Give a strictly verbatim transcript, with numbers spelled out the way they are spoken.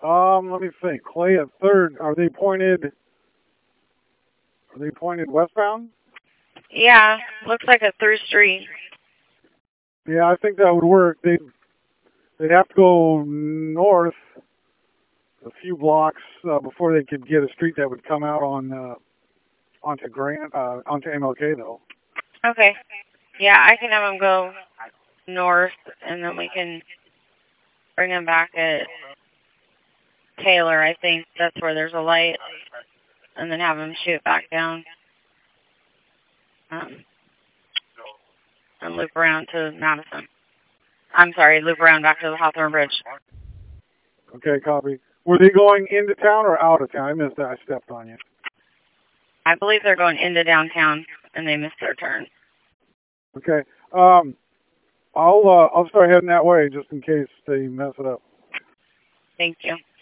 Um, let me think. Clay at third. Are they pointed? Are they pointed westbound? Yeah, looks like a through street. Yeah, I think that would work. They they'd have to go north a few blocks uh, before they could get a street that would come out on uh, onto Grant uh, onto M L K though. Okay. Yeah, I can have them go north, and then we can bring them back at Taylor. I think that's where there's a light, and then have them shoot back down um, and loop around to Madison. I'm sorry, loop around back to the Hawthorne Bridge. Okay, copy. Were they going into town or out of town? I missed that. I stepped on you. I believe they're going into downtown, and they missed their turn. Okay. Um, I'll uh, I'll start heading that way just in case they mess it up. Thank you.